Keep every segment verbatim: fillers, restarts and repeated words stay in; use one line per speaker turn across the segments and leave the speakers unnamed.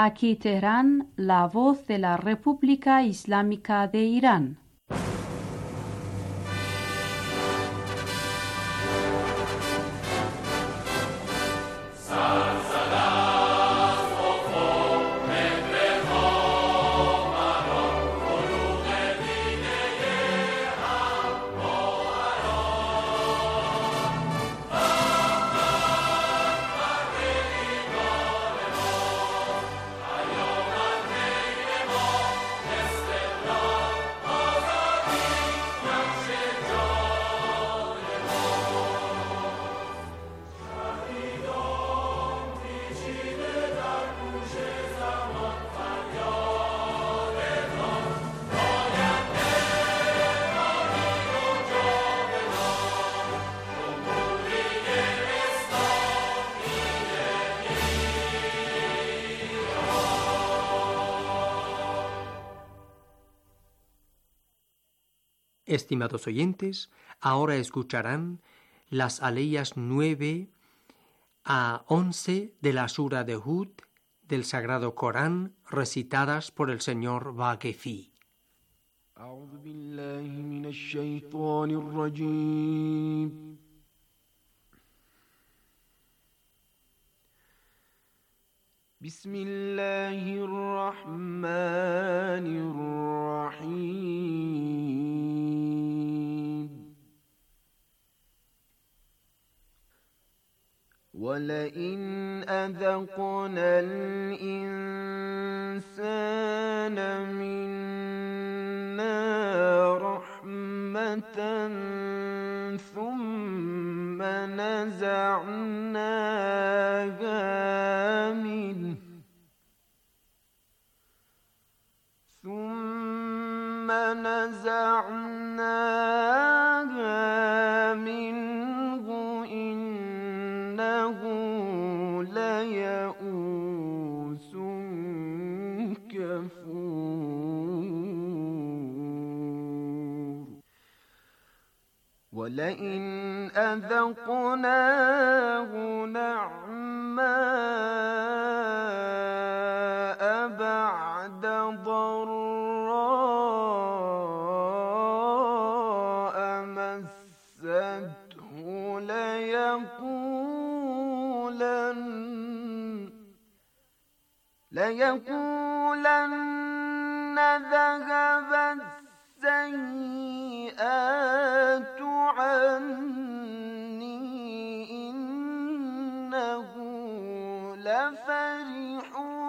Aquí Teherán, la voz de la República Islámica de Irán.
Estimados oyentes, ahora escucharán las aleyas nueve a once de la Sura de Hud del Sagrado Corán, recitadas por el señor Vaquefi.
أعوذ بالله من الشيطان الرجيم بسم الله الرحمن الرحيم ولئن أذقنا الإنسان منا رحمة ثم نزعناها منه ثم نزعناها منه إنه ليئوس كفور ولئن أذقناه نعماء بعد ضراء مسته ليقولن ليقولن ذهب السيئات عني إنه لفرح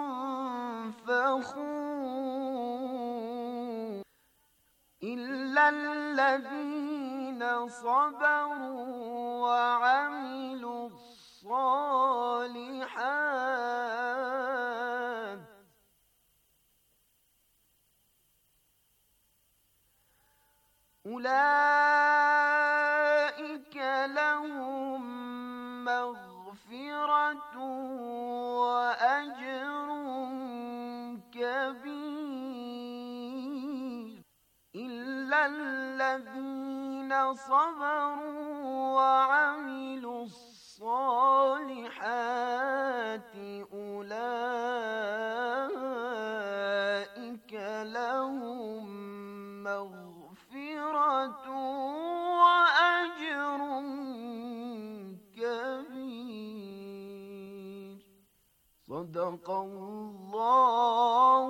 فخور إلا الذين صبروا وعملوا الصالحات أولئك لهم مغفرة وأجر كبير إلا الذين صبروا وعملوا الصالحات أولئك لهم مغفرة وأجر كبير صدق الله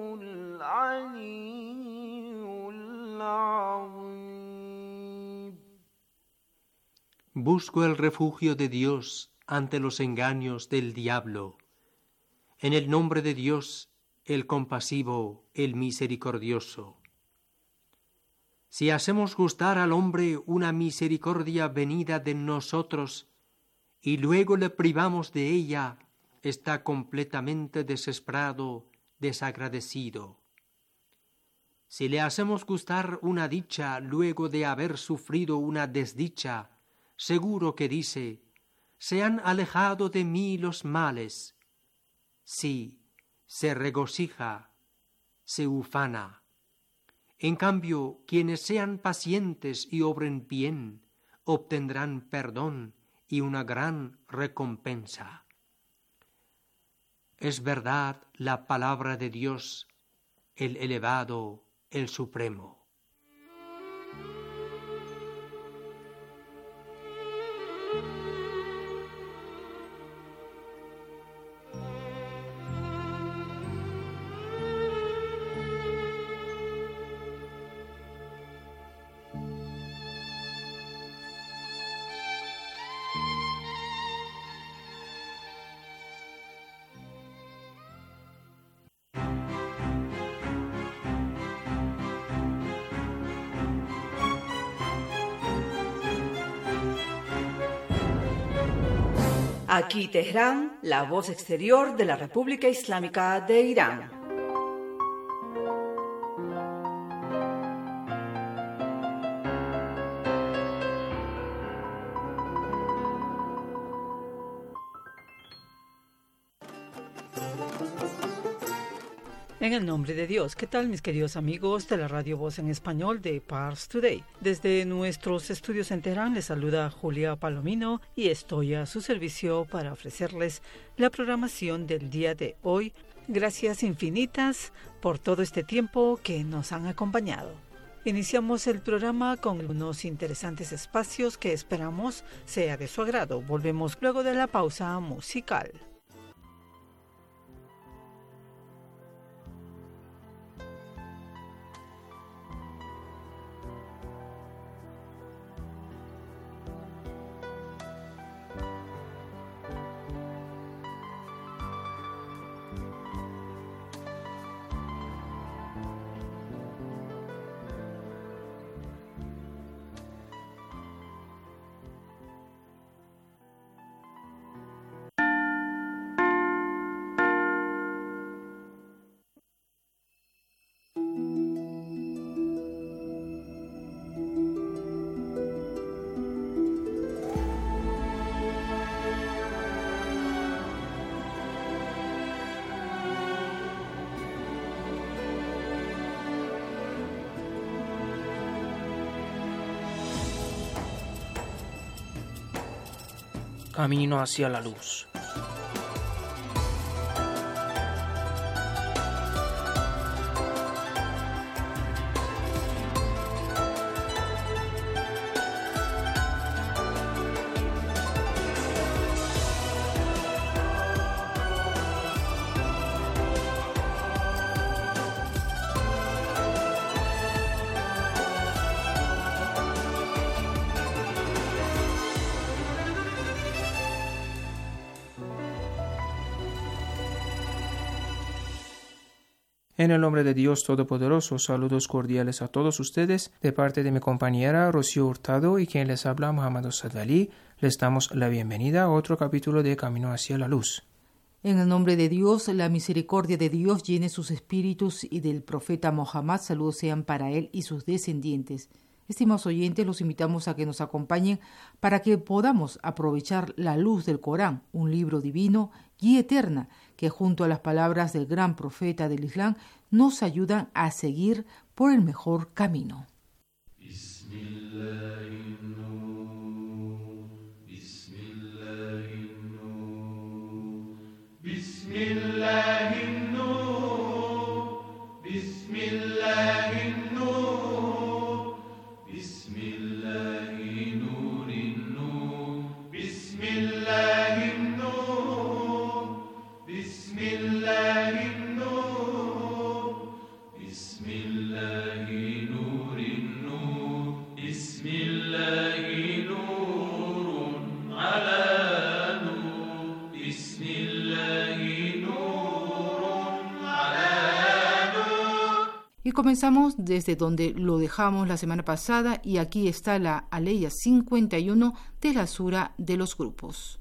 العلي العظيم.
Busco el refugio de Dios ante los engaños del diablo. En el nombre de Dios, el compasivo, el misericordioso. Si hacemos gustar al hombre una misericordia venida de nosotros y luego le privamos de ella, está completamente desesperado, desagradecido. Si le hacemos gustar una dicha luego de haber sufrido una desdicha, seguro que dice: se han alejado de mí los males. Sí, se regocija, se ufana. En cambio, quienes sean pacientes y obren bien, obtendrán perdón y una gran recompensa. es verdad la palabra de Dios, el elevado, el supremo.
Aquí Teherán, la voz exterior de la República Islámica de Irán. En el nombre de Dios, ¿qué tal mis queridos amigos de la Radio Voz en Español de Pars Today? Desde nuestros estudios en Teherán les saluda Julia Palomino y estoy a su servicio para ofrecerles la programación del día de hoy. Gracias infinitas por todo este tiempo que nos han acompañado. Iniciamos el programa con unos interesantes espacios que esperamos sea de su agrado. Volvemos luego de la pausa musical.
Camino hacia la luz. En el nombre de Dios Todopoderoso, saludos cordiales a todos ustedes, de parte de mi compañera Rocío Hurtado y quien les habla Muhammad Sadali, les damos la bienvenida a otro capítulo de Camino hacia la Luz.
En el nombre de Dios, la misericordia de Dios llene sus espíritus y del profeta Mohammed, saludos sean para él y sus descendientes. Estimados oyentes, los invitamos a que nos acompañen para que podamos aprovechar la luz del Corán, un libro divino, guía eterna, que junto a las palabras del gran profeta del Islam nos ayudan a seguir por el mejor camino. Y comenzamos desde donde lo dejamos la semana pasada y aquí está la aleya cincuenta y uno de la sura de los grupos.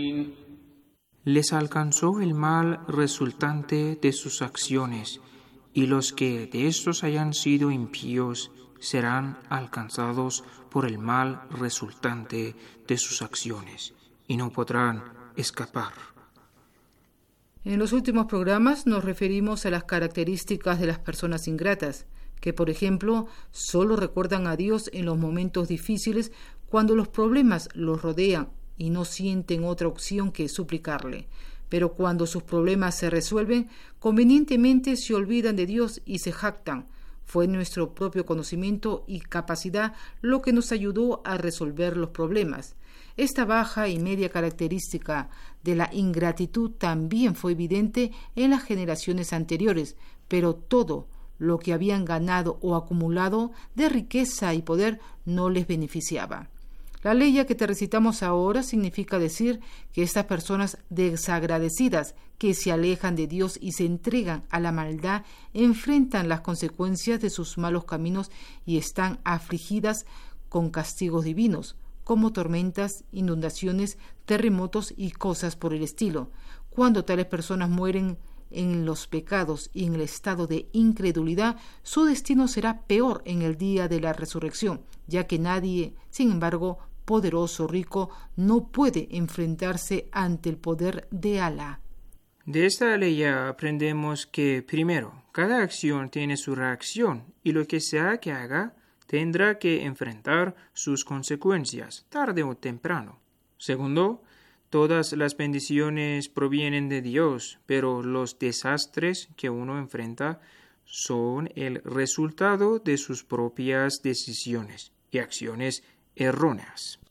Les alcanzó el mal resultante de sus acciones, y los que de estos hayan sido impíos serán alcanzados por el mal resultante de sus acciones, y no podrán escapar.
En los últimos programas nos referimos a las características de las personas ingratas, que por ejemplo solo recuerdan a Dios en los momentos difíciles cuando los problemas los rodean y no sienten otra opción que suplicarle. Pero cuando sus problemas se resuelven, convenientemente se olvidan de Dios y se jactan. Fue nuestro propio conocimiento y capacidad lo que nos ayudó a resolver los problemas. Esta baja y media característica de la ingratitud también fue evidente en las generaciones anteriores, pero todo lo que habían ganado o acumulado de riqueza y poder no les beneficiaba. La ley que te recitamos ahora significa decir que estas personas desagradecidas que se alejan de Dios y se entregan a la maldad enfrentan las consecuencias de sus malos caminos y están afligidas con castigos divinos, como tormentas, inundaciones, terremotos y cosas por el estilo. Cuando tales personas mueren en los pecados y en el estado de incredulidad, su destino será peor en el día de la resurrección, ya que nadie, sin embargo, poderoso, rico, no puede enfrentarse ante el poder de Alá.
De esta ley aprendemos que, primero, cada acción tiene su reacción y lo que sea que haga tendrá que enfrentar sus consecuencias, tarde o temprano. Segundo, todas las bendiciones provienen de Dios, pero los desastres que uno enfrenta son el resultado de sus propias decisiones y acciones erróneas.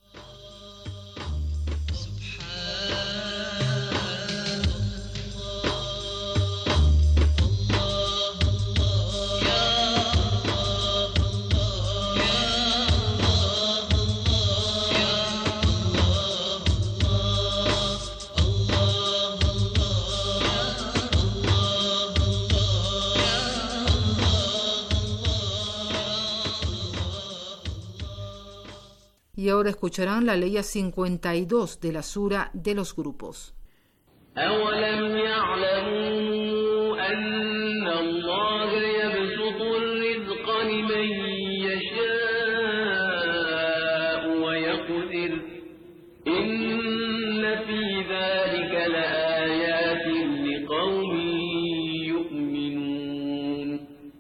Y ahora escucharán la ley cincuenta y dos de la sura de los grupos.
أَوَلَمْ يَعْلَمُوا أَنَّ اللَّهَ يَبْسُطُ الرِّزْقَ لِمَن يَشَاءُ وَيَقْدِرُ إِنَّ فِي ذَلِكَ لَآيَاتٍ لِقَوْمٍ يُؤْمِنُونَ.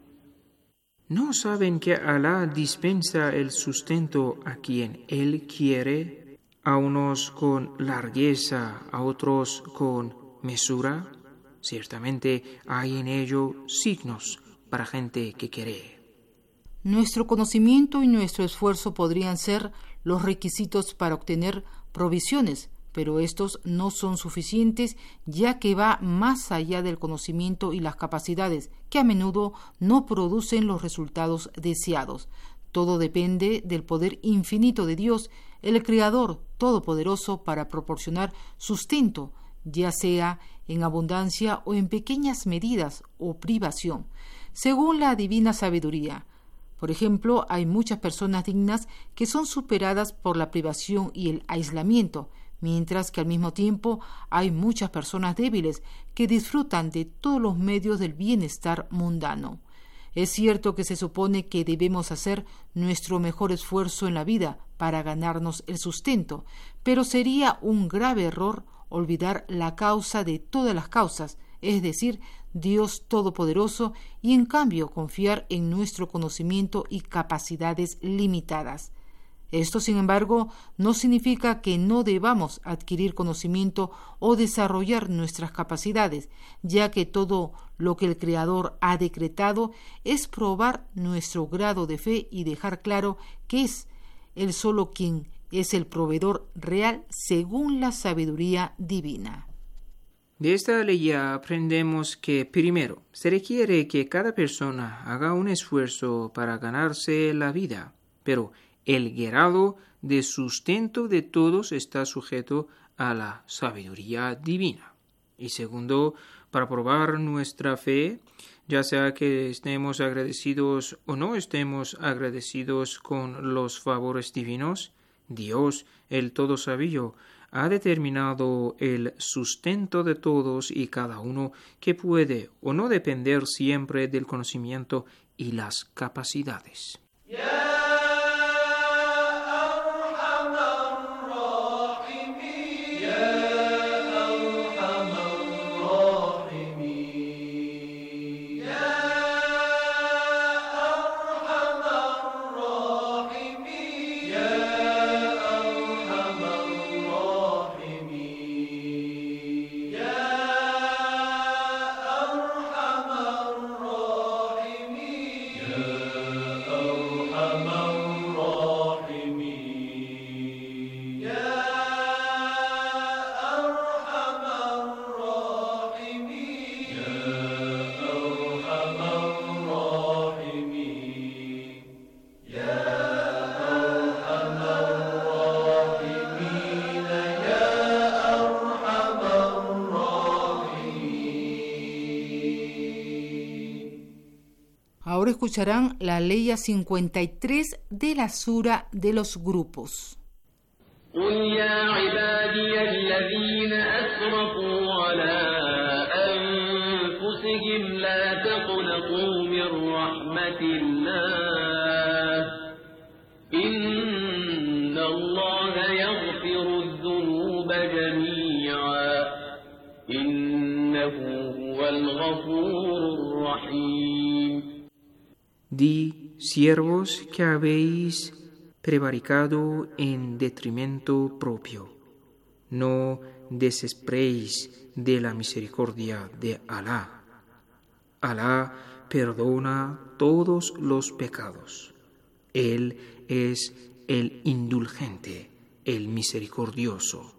¿No saben que Alá dispensa el sustento a quien Él quiere, a unos con largueza, a otros con mesura? Ciertamente hay en ello signos para gente que cree.
Nuestro conocimiento y nuestro esfuerzo podrían ser los requisitos para obtener provisiones, pero estos no son suficientes, ya que va más allá del conocimiento y las capacidades, que a menudo no producen los resultados deseados. Todo depende del poder infinito de Dios, el Creador Todopoderoso, para proporcionar sustento, ya sea en abundancia o en pequeñas medidas o privación, según la divina sabiduría. Por ejemplo, hay muchas personas dignas que son superadas por la privación y el aislamiento, mientras que al mismo tiempo hay muchas personas débiles que disfrutan de todos los medios del bienestar mundano. Es cierto que se supone que debemos hacer nuestro mejor esfuerzo en la vida para ganarnos el sustento, pero sería un grave error olvidar la causa de todas las causas, es decir, Dios Todopoderoso, y en cambio confiar en nuestro conocimiento y capacidades limitadas. Esto, sin embargo, no significa que no debamos adquirir conocimiento o desarrollar nuestras capacidades, ya que todo lo que el Creador ha decretado es probar nuestro grado de fe y dejar claro que es Él solo quien es el proveedor real según la sabiduría divina.
De esta ley aprendemos que, primero, se requiere que cada persona haga un esfuerzo para ganarse la vida, pero el grado de sustento de todos está sujeto a la sabiduría divina. Y segundo, para probar nuestra fe, ya sea que estemos agradecidos o no estemos agradecidos con los favores divinos, Dios, el Todo Sabio, ha determinado el sustento de todos y cada uno que puede o no depender siempre del conocimiento y las capacidades.
Ahora escucharán la ley cincuenta y tres de la sura de los grupos.
قل يا عبادي الذين أسرفوا على أنفسهم لا تقنطوا من رحمة الله إن الله يغفر الذنوب جميعا إنه هو الغفور الرحيم.
Di, siervos que habéis prevaricado en detrimento propio, no desesperéis de la misericordia de Alá. Alá perdona todos los pecados. Él es el indulgente, el misericordioso.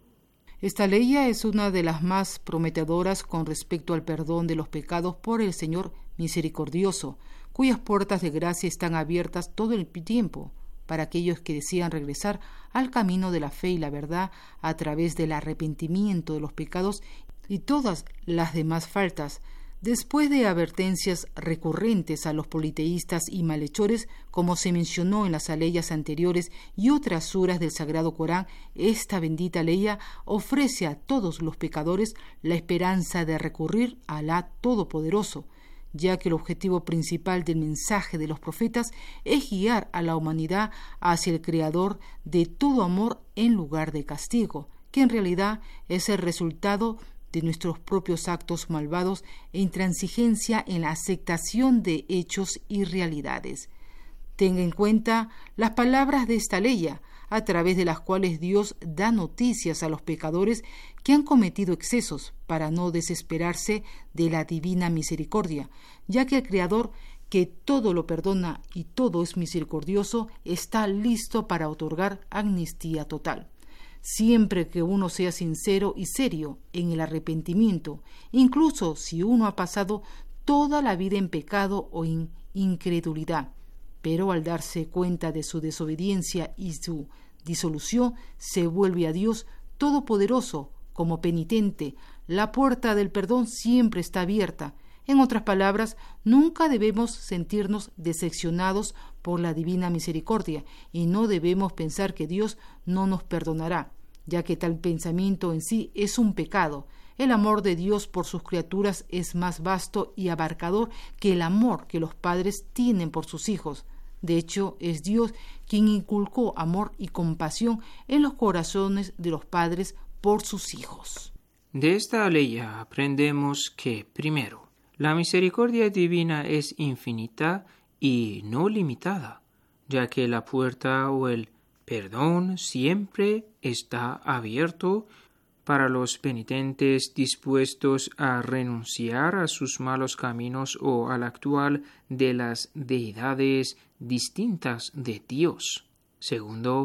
Esta ley es una de las más prometedoras con respecto al perdón de los pecados por el Señor misericordioso, cuyas puertas de gracia están abiertas todo el tiempo para aquellos que desean regresar al camino de la fe y la verdad a través del arrepentimiento de los pecados y todas las demás faltas. Después de advertencias recurrentes a los politeístas y malhechores, como se mencionó en las aleyas anteriores y otras suras del Sagrado Corán, esta bendita ley ofrece a todos los pecadores la esperanza de recurrir a Alá Todopoderoso, ya que el objetivo principal del mensaje de los profetas es guiar a la humanidad hacia el Creador de todo amor en lugar de castigo, que en realidad es el resultado de nuestros propios actos malvados e intransigencia en la aceptación de hechos y realidades. Tenga en cuenta las palabras de esta ley, a través de las cuales Dios da noticias a los pecadores que han cometido excesos para no desesperarse de la divina misericordia, ya que el Creador, que todo lo perdona y todo es misericordioso, está listo para otorgar amnistía total. Siempre que uno sea sincero y serio en el arrepentimiento, incluso si uno ha pasado toda la vida en pecado o en incredulidad, pero al darse cuenta de su desobediencia y su disolución, se vuelve a Dios Todopoderoso como penitente, la puerta del perdón siempre está abierta. En otras palabras, nunca debemos sentirnos decepcionados por la divina misericordia y no debemos pensar que Dios no nos perdonará, ya que tal pensamiento en sí es un pecado. El amor de Dios por sus criaturas es más vasto y abarcador que el amor que los padres tienen por sus hijos. De hecho, es Dios quien inculcó amor y compasión en los corazones de los padres por sus hijos.
De esta ley aprendemos que, primero, la misericordia divina es infinita y no limitada, ya que la puerta o el perdón siempre está abierto para los penitentes dispuestos a renunciar a sus malos caminos o al actual de las deidades distintas de Dios. Segundo,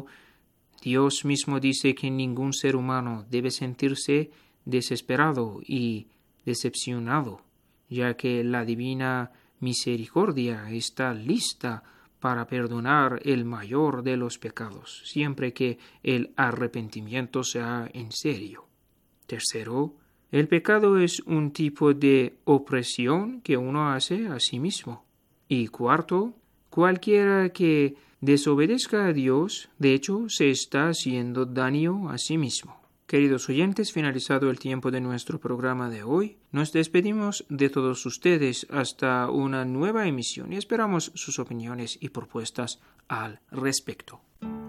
Dios mismo dice que ningún ser humano debe sentirse desesperado y decepcionado, ya que la divina misericordia está lista para perdonar el mayor de los pecados, siempre que el arrepentimiento sea en serio. Tercero, el pecado es un tipo de opresión que uno hace a sí mismo. Y cuarto, cualquiera que desobedezca a Dios, de hecho, se está haciendo daño a sí mismo. Queridos oyentes, finalizado el tiempo de nuestro programa de hoy, nos despedimos de todos ustedes hasta una nueva emisión y esperamos sus opiniones y propuestas al respecto.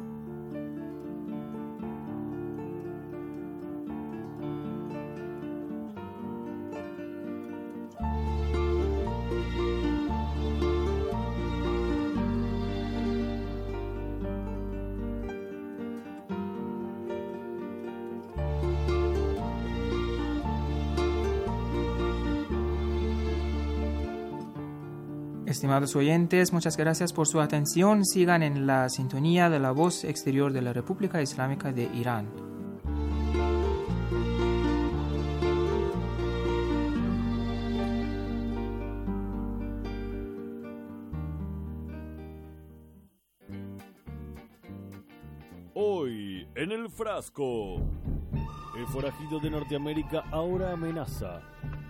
Estimados oyentes, muchas gracias por su atención. Sigan en la sintonía de la voz exterior de la República Islámica de Irán.
Hoy, en el frasco, el forajido de Norteamérica ahora amenaza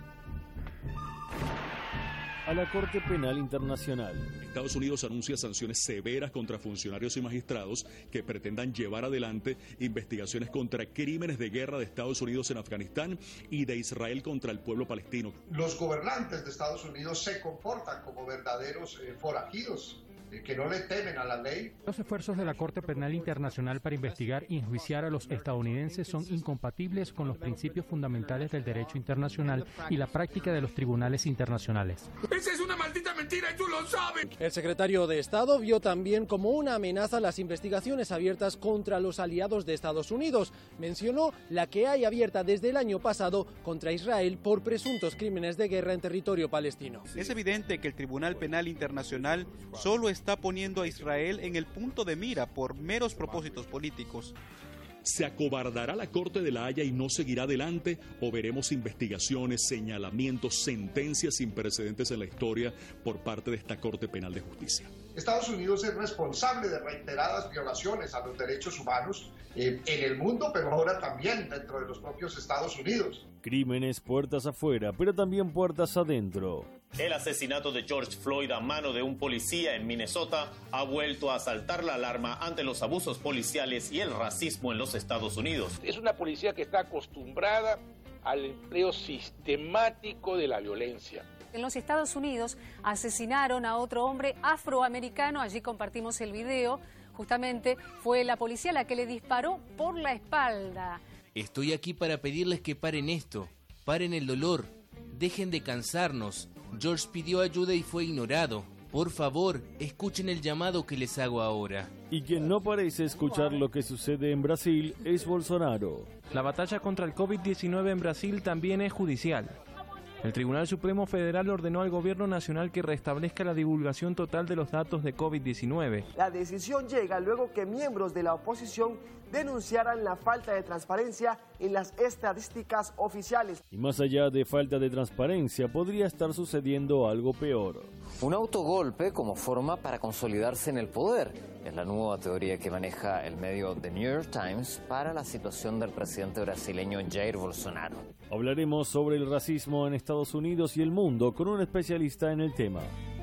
a la Corte Penal Internacional.
Estados Unidos anuncia sanciones severas contra funcionarios y magistrados que pretendan llevar adelante investigaciones contra crímenes de guerra de Estados Unidos en Afganistán y de Israel contra el pueblo palestino.
Los gobernantes de Estados Unidos se comportan como verdaderos eh, forajidos, eh, que no le temen a la ley.
Los esfuerzos de la Corte Penal Internacional para investigar y enjuiciar a los estadounidenses son incompatibles con los principios fundamentales del derecho internacional y la práctica de los tribunales internacionales.
¡Esa es una maldita mentira y tú lo sabes!
El secretario de Estado vio también como una amenaza las investigaciones abiertas contra los aliados de Estados Unidos. Mencionó la que hay abierta desde el año pasado contra Israel por presuntos crímenes de guerra en territorio palestino.
Es evidente que el Tribunal Penal Internacional solo está poniendo a Israel en el punto de mira por meros propósitos políticos.
¿Se acobardará la Corte de la Haya y no seguirá adelante? ¿O veremos investigaciones, señalamientos, sentencias sin precedentes en la historia por parte de esta Corte Penal de Justicia?
Estados Unidos es responsable de reiteradas violaciones a los derechos humanos eh, en el mundo, pero ahora también dentro de los propios Estados Unidos.
Crímenes puertas afuera, pero también puertas adentro.
El asesinato de George Floyd a mano de un policía en Minnesota ha vuelto a saltar la alarma ante los abusos policiales y el racismo en los Estados Unidos.
Es una policía que está acostumbrada al empleo sistemático de la violencia.
En los Estados Unidos asesinaron a otro hombre afroamericano, allí compartimos el video, justamente fue la policía la que le disparó por la espalda.
Estoy aquí para pedirles que paren esto, paren el dolor, dejen de cansarnos. George pidió ayuda y fue ignorado. Por favor, escuchen el llamado que les hago ahora.
Y quien no parece escuchar lo que sucede en Brasil es Bolsonaro.
La batalla contra el COVID diecinueve en Brasil también es judicial. El Tribunal Supremo Federal ordenó al Gobierno Nacional que restablezca la divulgación total de los datos de COVID diecinueve.
La decisión llega luego que miembros de la oposición denunciaran la falta de transparencia en las estadísticas oficiales.
Y más allá de falta de transparencia, podría estar sucediendo algo peor.
Un autogolpe como forma para consolidarse en el poder. Es la nueva teoría que maneja el medio The New York Times para la situación del presidente brasileño Jair Bolsonaro.
Hablaremos sobre el racismo en Estados Unidos y el mundo con un especialista en el tema.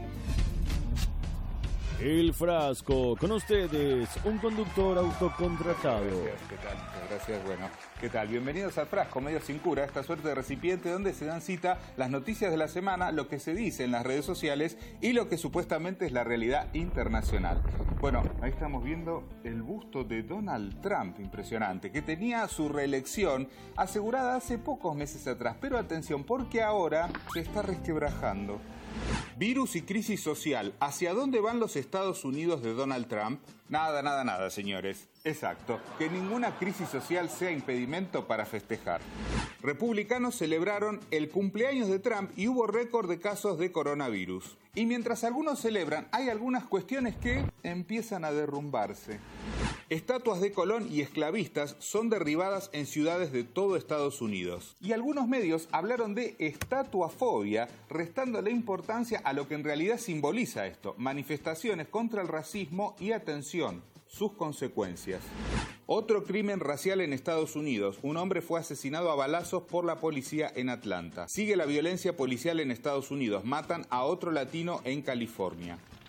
El Frasco, con ustedes, un conductor autocontratado.
Gracias, ¿qué tal? Muchas gracias, bueno, ¿qué tal? Bienvenidos al Frasco, medio sin cura, esta suerte de recipiente donde se dan cita las noticias de la semana, lo que se dice en las redes sociales y lo que supuestamente es la realidad internacional. Bueno, ahí estamos viendo el busto de Donald Trump, impresionante, que tenía su reelección asegurada hace pocos meses atrás, pero atención, porque ahora se está resquebrajando. Virus y crisis social. ¿Hacia dónde van los Estados Unidos de Donald Trump? Nada, nada, nada, señores. Exacto. Que ninguna crisis social sea impedimento para festejar. Republicanos celebraron el cumpleaños de Trump y hubo récord de casos de coronavirus. Y mientras algunos celebran, hay algunas cuestiones que empiezan a derrumbarse. Estatuas de Colón y esclavistas son derribadas en ciudades de todo Estados Unidos. Y algunos medios hablaron de estatuafobia, restándole importancia a lo que en realidad simboliza esto: manifestaciones contra el racismo y, atención, sus consecuencias. Otro crimen racial en Estados Unidos. Un hombre fue asesinado a balazos por la policía en Atlanta. Sigue la violencia policial en Estados Unidos. Matan a otro latino en California.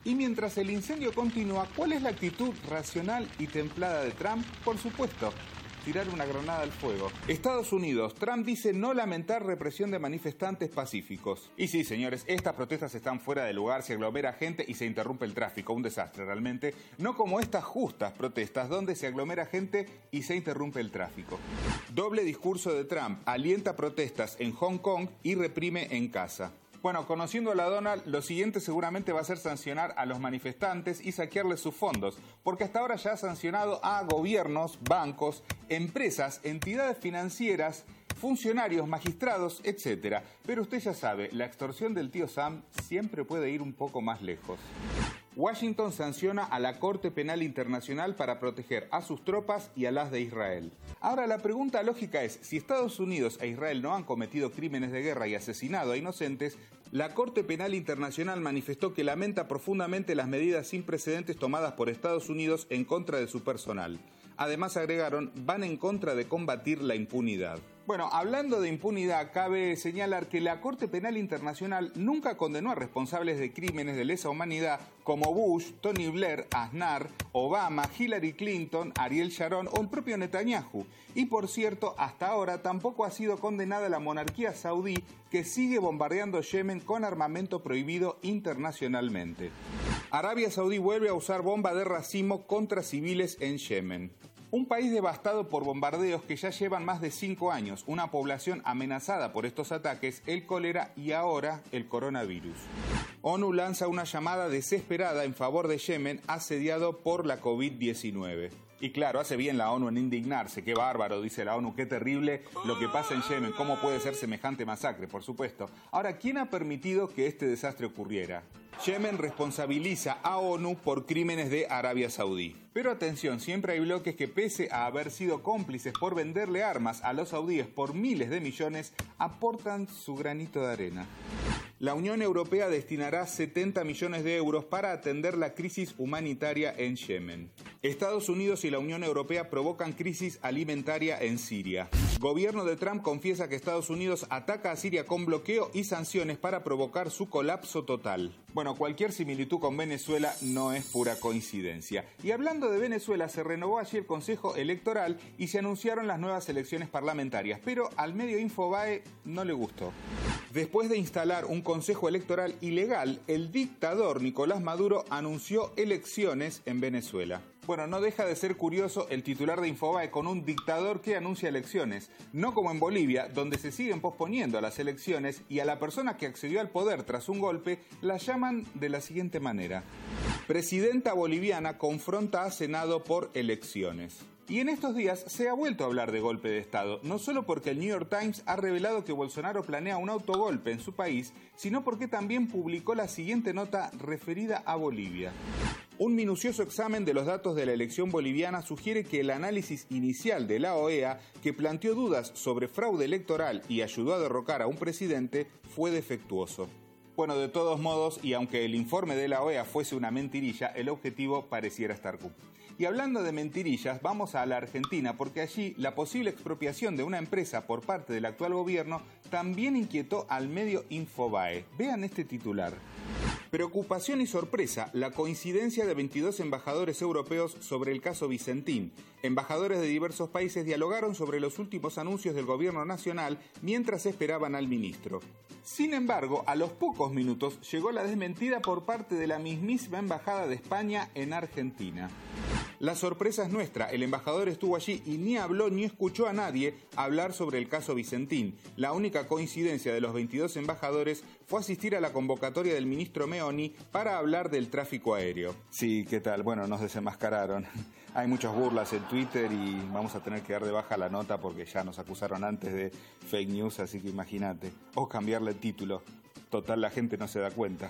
Y mientras el incendio continúa, ¿cuál es la actitud racional y templada de Trump? Por supuesto, tirar una granada al fuego. Estados Unidos. Trump dice no lamentar represión de manifestantes pacíficos. Y sí, señores, estas protestas están fuera de lugar, se aglomera gente y se interrumpe el tráfico. Un desastre realmente. No como estas justas protestas donde se aglomera gente y se interrumpe el tráfico. Doble discurso de Trump. Alienta protestas en Hong Kong y reprime en casa. Bueno, conociendo a la Donald, lo siguiente seguramente va a ser sancionar a los manifestantes y saquearles sus fondos, porque hasta ahora ya ha sancionado a gobiernos, bancos, empresas, entidades financieras, funcionarios, magistrados, etcétera. Pero usted ya sabe, la extorsión del tío Sam siempre puede ir un poco más lejos. Washington sanciona a la Corte Penal Internacional para proteger a sus tropas y a las de Israel. Ahora la pregunta lógica es, si Estados Unidos e Israel no han cometido crímenes de guerra y asesinado a inocentes, la Corte Penal Internacional manifestó que lamenta profundamente las medidas sin precedentes tomadas por Estados Unidos en contra de su personal. Además, agregaron, van en contra de combatir la impunidad. Bueno, hablando de impunidad, cabe señalar que la Corte Penal Internacional nunca condenó a responsables de crímenes de lesa humanidad como Bush, Tony Blair, Aznar, Obama, Hillary Clinton, Ariel Sharon o el propio Netanyahu. Y por cierto, hasta ahora tampoco ha sido condenada la monarquía saudí, que sigue bombardeando Yemen con armamento prohibido internacionalmente. Arabia Saudí vuelve a usar bomba de racimo contra civiles en Yemen. Un país devastado por bombardeos que ya llevan más de cinco años, una población amenazada por estos ataques, el cólera y ahora el coronavirus. ONU lanza una llamada desesperada en favor de Yemen asediado por la COVID diecinueve. Y claro, hace bien la ONU en indignarse. Qué bárbaro, dice la ONU, qué terrible lo que pasa en Yemen. ¿Cómo puede ser semejante masacre? Por supuesto. Ahora, ¿quién ha permitido que este desastre ocurriera? Yemen responsabiliza a ONU por crímenes de Arabia Saudí. Pero atención, siempre hay bloques que pese a haber sido cómplices por venderle armas a los saudíes por miles de millones, aportan su granito de arena. La Unión Europea destinará setenta millones de euros para atender la crisis humanitaria en Yemen. Estados Unidos y la Unión Europea provocan crisis alimentaria en Siria. Gobierno de Trump confiesa que Estados Unidos ataca a Siria con bloqueo y sanciones para provocar su colapso total. Bueno, cualquier similitud con Venezuela no es pura coincidencia. Y hablando de Venezuela, se renovó allí el Consejo Electoral y se anunciaron las nuevas elecciones parlamentarias, pero al medio Infobae no le gustó. Después de instalar un consejo electoral ilegal, el dictador Nicolás Maduro anunció elecciones en Venezuela. Bueno, no deja de ser curioso el titular de Infobae con un dictador que anuncia elecciones, no como en Bolivia, donde se siguen posponiendo las elecciones y a la persona que accedió al poder tras un golpe la llaman de la siguiente manera. Presidenta boliviana confronta a Senado por elecciones. Y en estos días se ha vuelto a hablar de golpe de Estado, no solo porque el New York Times ha revelado que Bolsonaro planea un autogolpe en su país, sino porque también publicó la siguiente nota referida a Bolivia. Un minucioso examen de los datos de la elección boliviana sugiere que el análisis inicial de la O E A, que planteó dudas sobre fraude electoral y ayudó a derrocar a un presidente, fue defectuoso. Bueno, de todos modos, y aunque el informe de la O E A fuese una mentirilla, el objetivo pareciera estar cumplido. Y hablando de mentirillas, vamos a la Argentina, porque allí la posible expropiación de una empresa por parte del actual gobierno también inquietó al medio Infobae. Vean este titular. Preocupación y sorpresa, la coincidencia de veintidós embajadores europeos sobre el caso Vicentín. Embajadores de diversos países dialogaron sobre los últimos anuncios del gobierno nacional mientras esperaban al ministro. Sin embargo, a los pocos minutos llegó la desmentida por parte de la mismísima embajada de España en Argentina. La sorpresa es nuestra, el embajador estuvo allí y ni habló ni escuchó a nadie hablar sobre el caso Vicentín. La única coincidencia de los veintidós embajadores fue asistir a la convocatoria del ministro Meoni para hablar del tráfico aéreo. Sí, ¿qué tal? Bueno, nos desenmascararon. Hay muchas burlas en Twitter y vamos a tener que dar de baja la nota porque ya nos acusaron antes de fake news, así que imagínate. O cambiarle el título. Total, la gente no se da cuenta.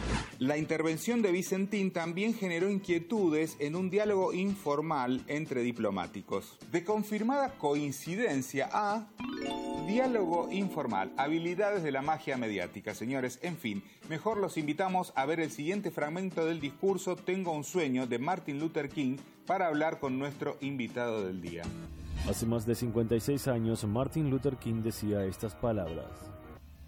La intervención de Vicentín también generó inquietudes en un diálogo informal entre diplomáticos. De confirmada coincidencia a diálogo informal, habilidades de la magia mediática, señores. En fin, mejor los invitamos a ver el siguiente fragmento del discurso Tengo un sueño de Martin Luther King para hablar con nuestro invitado del día.
Hace más de cincuenta y seis años, Martin Luther King decía estas palabras.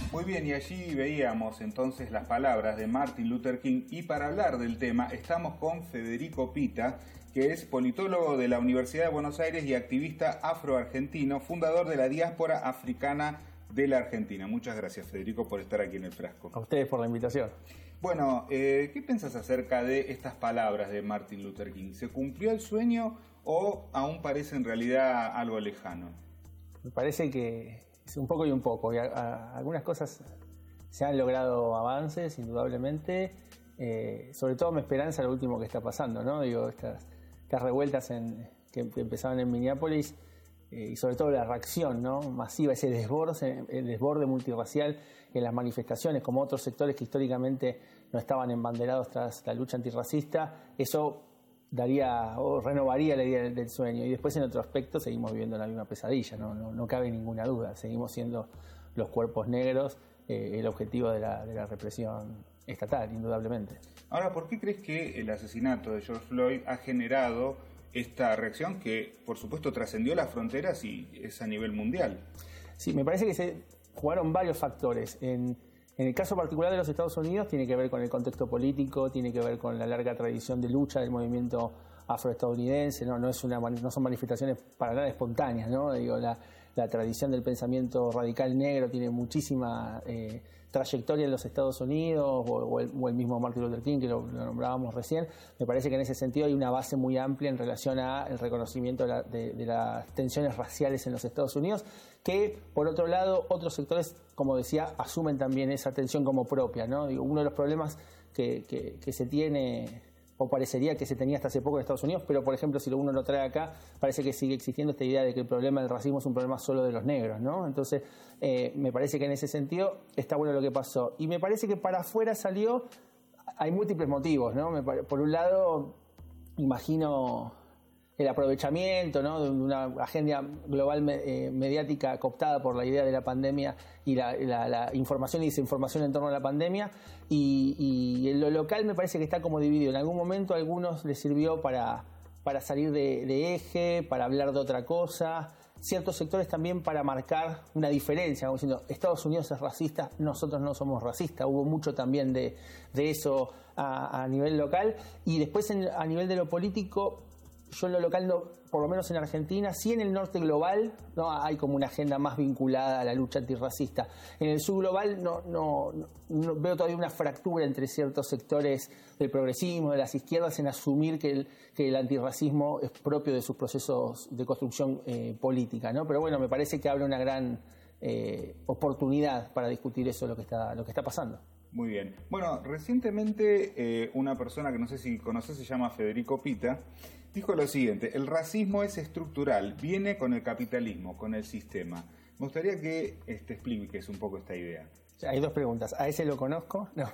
Muy bien, y allí veíamos entonces las palabras de Martin Luther King, y para hablar del tema estamos con Federico Pita, que es politólogo de la Universidad de Buenos Aires y activista afroargentino, fundador de la diáspora africana de la Argentina. Muchas gracias, Federico, por estar aquí en El Frasco.
A ustedes por la invitación.
Bueno, eh, ¿qué piensas acerca de estas palabras de Martin Luther King? ¿Se cumplió el sueño o aún parece en realidad algo lejano?
Me parece que es un poco y un poco. Y a, a, algunas cosas se han logrado avances, indudablemente. Eh, sobre todo me esperanza lo último que está pasando, ¿no? Digo, estas, estas revueltas en, que, que empezaron en Minneapolis, eh, y sobre todo la reacción, ¿no?, masiva, ese desborde, el desborde multirracial en las manifestaciones, como otros sectores que históricamente no estaban embanderados tras la lucha antirracista. Eso daría o renovaría la idea del, del sueño. Y después, en otro aspecto, seguimos viviendo la misma pesadilla, no, no, no cabe ninguna duda. Seguimos siendo los cuerpos negros eh, el objetivo de la, de la represión estatal, indudablemente.
Ahora, ¿por qué crees que el asesinato de George Floyd ha generado esta reacción que, por supuesto, trascendió las fronteras y es a nivel mundial?
Sí, me parece que se jugaron varios factores. En, en el caso particular de los Estados Unidos tiene que ver con el contexto político, tiene que ver con la larga tradición de lucha del movimiento afroestadounidense, no, no, es una, no son manifestaciones para nada espontáneas, ¿no? Digo, la, la tradición del pensamiento radical negro tiene muchísima eh, trayectoria en los Estados Unidos, o, o, el, o el mismo Martin Luther King, que lo, lo nombrábamos recién. Me parece que en ese sentido hay una base muy amplia en relación al reconocimiento de, la, de, de las tensiones raciales en los Estados Unidos, que, por otro lado, otros sectores, como decía, asumen también esa tensión como propia, ¿no? Digo, uno de los problemas que, que, que se tiene, o parecería que se tenía hasta hace poco en Estados Unidos, pero, por ejemplo, si uno lo trae acá, parece que sigue existiendo esta idea de que el problema del racismo es un problema solo de los negros, ¿no? Entonces, eh, me parece que en ese sentido está bueno lo que pasó. Y me parece que para afuera salió, hay múltiples motivos, ¿no? Me, por un lado, imagino el aprovechamiento, ¿no?, de una agenda global me, eh, mediática cooptada por la idea de la pandemia y la, la, la información y desinformación en torno a la pandemia, y, y en lo local me parece que está como dividido. En algún momento a algunos les sirvió para, para salir de, de eje, para hablar de otra cosa, ciertos sectores también para marcar una diferencia, como diciendo, Estados Unidos es racista, nosotros no somos racistas. Hubo mucho también de, de eso a, a nivel local, y después en, a nivel de lo político, yo en lo local, no, por lo menos en Argentina, sí en el norte global, no hay como una agenda más vinculada a la lucha antirracista. En el sur global no, no, no veo todavía una fractura entre ciertos sectores del progresismo, de las izquierdas, en asumir que el, que el antirracismo es propio de sus procesos de construcción eh, política, ¿no? Pero bueno, me parece que abre una gran eh, oportunidad para discutir eso, lo que está, lo que está pasando.
Muy bien. Bueno, recientemente eh, una persona que no sé si conoces, se llama Federico Pita, dijo lo siguiente: el racismo es estructural, viene con el capitalismo, con el sistema. Me gustaría que este, expliques un poco esta idea.
Hay dos preguntas. ¿A ese lo conozco? No.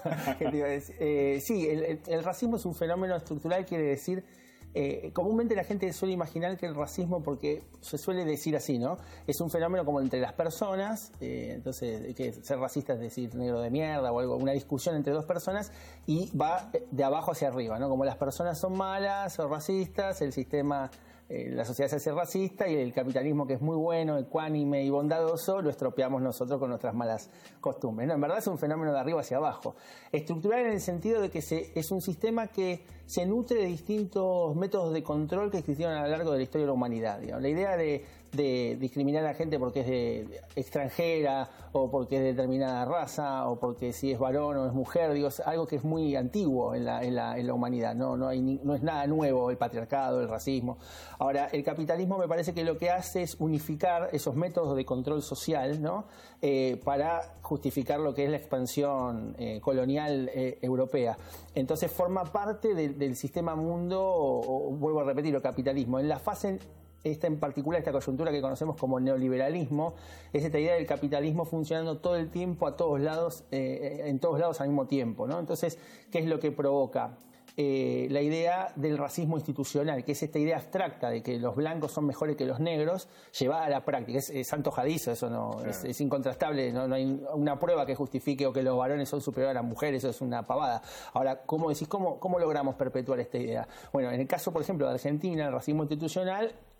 eh, sí, el, el, el racismo es un fenómeno estructural, quiere decir... Eh, comúnmente la gente suele imaginar que el racismo, porque se suele decir así, ¿no?, es un fenómeno como entre las personas, eh, entonces que ser racista es decir negro de mierda o algo, una discusión entre dos personas, y va de abajo hacia arriba, ¿no? Como las personas son malas o racistas, el sistema, eh, la sociedad se hace racista, y el capitalismo, que es muy bueno, ecuánime y bondadoso, lo estropeamos nosotros con nuestras malas costumbres, ¿no? En verdad es un fenómeno de arriba hacia abajo. Estructural en el sentido de que se, es un sistema que se nutre de distintos métodos de control que existieron a lo largo de la historia de la humanidad, digamos. La idea de, de discriminar a la gente porque es de, de extranjera, o porque es de determinada raza, o porque si es varón o es mujer, digo, es algo que es muy antiguo en la, en la, en la humanidad, no, no, hay ni, no es nada nuevo el patriarcado, el racismo. Ahora, el capitalismo me parece que lo que hace es unificar esos métodos de control social, ¿no?, eh, para justificar lo que es la expansión eh, colonial eh, europea. Entonces forma parte de, del sistema mundo, o, o vuelvo a repetir, el capitalismo. En la fase esta en particular, esta coyuntura que conocemos como neoliberalismo, es esta idea del capitalismo funcionando todo el tiempo, a todos lados, eh, en todos lados al mismo tiempo, ¿no? Entonces, ¿qué es lo que provoca? Eh, la idea del racismo institucional, que es esta idea abstracta de que los blancos son mejores que los negros, llevada a la práctica. Es, es antojadizo, eso no, claro. es, es incontrastable, no, no hay una prueba que justifique o que los varones son superiores a las mujeres, eso es una pavada. Ahora, ¿cómo decís, cómo, cómo logramos perpetuar esta idea? Bueno, en el caso, por ejemplo, de Argentina, el racismo institucional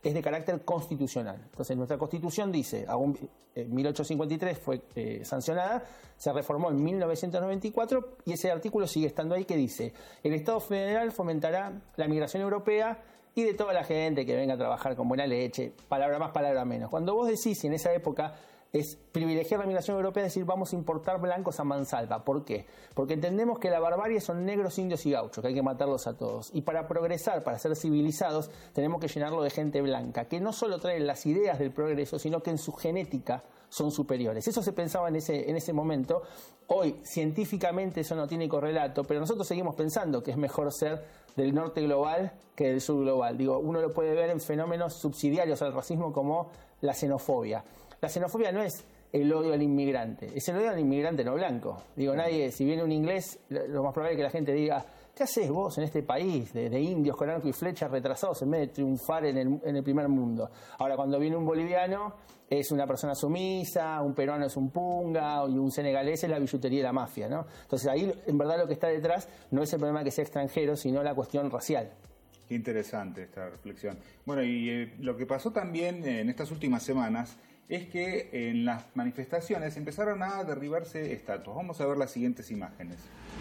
es de carácter constitucional. Entonces, nuestra Constitución dice, aún en mil ochocientos cincuenta y tres fue eh, sancionada, se reformó en mil novecientos noventa y cuatro y ese artículo sigue estando ahí que dice, el Estado federal fomentará la migración europea y de toda la gente que venga a trabajar con buena leche, palabra más, palabra menos. Cuando vos decís, y en esa época es privilegiar la migración europea, es decir, vamos a importar blancos a mansalva. ¿Por qué? Porque entendemos que la barbarie son negros, indios y gauchos, que hay que matarlos a todos. Y para progresar, para ser civilizados, tenemos que llenarlo de gente blanca, que no solo trae las ideas del progreso, sino que en su genética son superiores. Eso se pensaba en ese, en ese momento. Hoy, científicamente, eso no tiene correlato, pero nosotros seguimos pensando que es mejor ser del norte global que del sur global. Digo, uno lo puede ver en fenómenos subsidiarios al racismo como la xenofobia. La xenofobia no es el odio al inmigrante, es el odio al inmigrante no blanco. Digo, nadie, si viene un inglés, lo más probable es que la gente diga, ¿qué haces vos en este país de, de indios con arco y flecha retrasados en vez de triunfar en el, en el primer mundo? Ahora, cuando viene un boliviano, es una persona sumisa, un peruano es un punga y un senegalés es la billutería de la mafia, ¿no? Entonces ahí, en verdad, lo que está detrás no es el problema de que sea extranjero, sino la cuestión racial.
Qué interesante esta reflexión. Bueno, y eh, lo que pasó también en estas últimas semanas es que en las manifestaciones empezaron a derribarse estatuas. Vamos a ver las siguientes imágenes.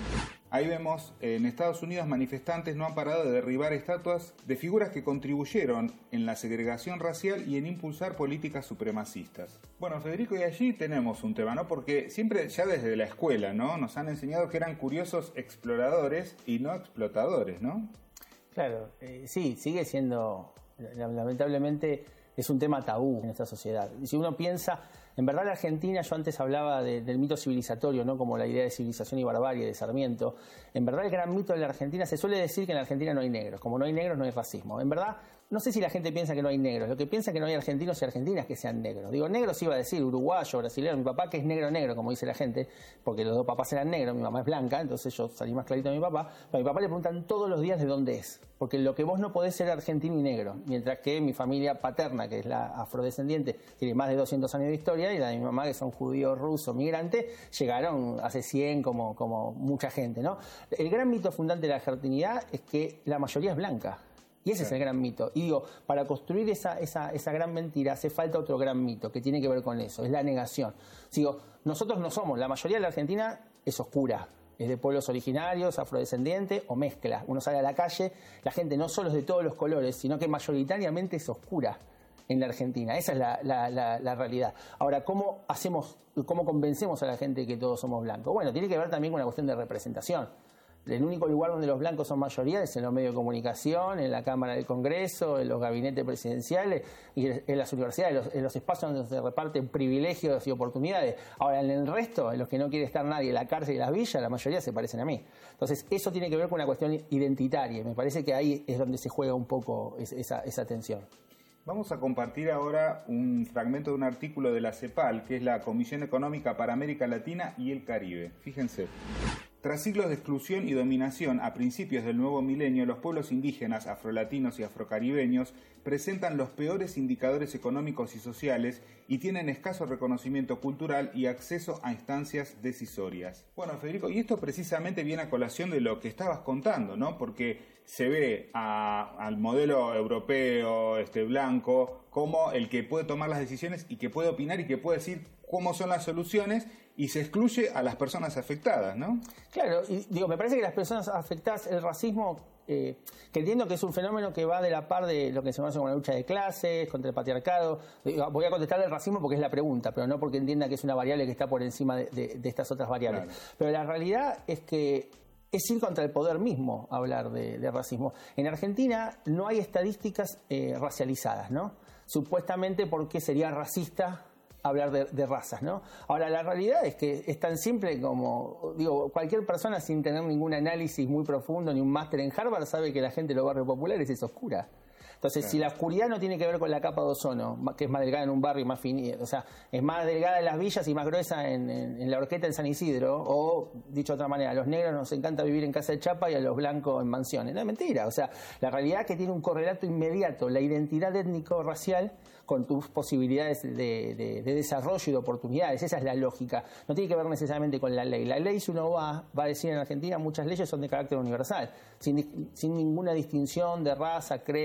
Ahí vemos, en Estados Unidos, manifestantes no han parado de derribar estatuas de figuras que contribuyeron en la segregación racial y en impulsar políticas supremacistas. Bueno, Federico, y allí tenemos un tema, ¿no? Porque siempre, ya desde la escuela, ¿no?, nos han enseñado que eran curiosos exploradores y no explotadores, ¿no?
Claro, eh, sí, sigue siendo, lamentablemente, es un tema tabú en esta sociedad. Y si uno piensa, en verdad la Argentina, yo antes hablaba de, del mito civilizatorio, ¿no?, como la idea de civilización y barbarie de Sarmiento. En verdad el gran mito de la Argentina, se suele decir que en la Argentina no hay negros. Como no hay negros, no hay racismo. En verdad, no sé si la gente piensa que no hay negros. Lo que piensa que no hay argentinos y argentinas que sean negros. Digo, negros iba a decir uruguayo, brasileño. Mi papá que es negro negro, como dice la gente, porque los dos papás eran negros, mi mamá es blanca, entonces yo salí más clarito a mi papá. Pero a mi papá le preguntan todos los días de dónde es. Porque lo que vos no podés ser argentino y negro. Mientras que mi familia paterna, que es la afrodescendiente, tiene más de doscientos años de historia, y la de mi mamá, que son judíos, rusos, migrantes, llegaron hace cien como, como mucha gente, ¿no? El gran mito fundante de la argentinidad es que la mayoría es blanca. Y ese sí. es el gran mito. Y digo, para construir esa, esa, esa gran mentira hace falta otro gran mito que tiene que ver con eso, es la negación. Digo, nosotros no somos, la mayoría de la Argentina es oscura, es de pueblos originarios, afrodescendientes o mezcla. Uno sale a la calle, la gente no solo es de todos los colores, sino que mayoritariamente es oscura en la Argentina. Esa es la, la, la, la realidad. Ahora, ¿cómo hacemos, cómo convencemos a la gente que todos somos blancos? Bueno, tiene que ver también con una cuestión de representación. El único lugar donde los blancos son mayoría es en los medios de comunicación, en la Cámara del Congreso, en los gabinetes presidenciales y en las universidades, en los, en los espacios donde se reparten privilegios y oportunidades. Ahora, en el resto, en los que no quiere estar nadie, en la cárcel y las villas, la mayoría se parecen a mí. Entonces, eso tiene que ver con una cuestión identitaria. Me parece que ahí es donde se juega un poco esa, esa tensión.
Vamos a compartir ahora un fragmento de un artículo de la CEPAL, que es la Comisión Económica para América Latina y el Caribe. Fíjense. Tras siglos de exclusión y dominación, a principios del nuevo milenio, los pueblos indígenas, afrolatinos y afrocaribeños presentan los peores indicadores económicos y sociales y tienen escaso reconocimiento cultural y acceso a instancias decisorias. Bueno, Federico, y esto precisamente viene a colación de lo que estabas contando, ¿no? Porque se ve a, al modelo europeo, este blanco, como el que puede tomar las decisiones y que puede opinar y que puede decir cómo son las soluciones, y se excluye a las personas afectadas, ¿no?
Claro, y digo, me parece que las personas afectadas, el racismo, eh, que entiendo que es un fenómeno que va de la par de lo que se conoce como la lucha de clases, contra el patriarcado. Voy a contestar el racismo porque es la pregunta, pero no porque entienda que es una variable que está por encima de, de, de estas otras variables. Claro. Pero la realidad es que es ir contra el poder mismo hablar de, de racismo. En Argentina no hay estadísticas eh, racializadas, ¿no? Supuestamente porque sería racista hablar de, de razas, ¿no? Ahora, la realidad es que es tan simple como, digo, cualquier persona sin tener ningún análisis muy profundo ni un máster en Harvard sabe que la gente de los barrios populares es oscura. Entonces, claro, si la oscuridad no tiene que ver con la capa de ozono, que es más delgada en un barrio y más finita, o sea, es más delgada en las villas y más gruesa en, en, en la Horqueta en San Isidro, o, dicho de otra manera, a los negros nos encanta vivir en casa de chapa y a los blancos en mansiones. No es mentira, o sea, la realidad es que tiene un correlato inmediato, la identidad étnico-racial con tus posibilidades de, de, de desarrollo y de oportunidades. Esa es la lógica. No tiene que ver necesariamente con la ley. La ley, si uno va, va a decir en Argentina, muchas leyes son de carácter universal, sin, sin ninguna distinción de raza, credo, bla,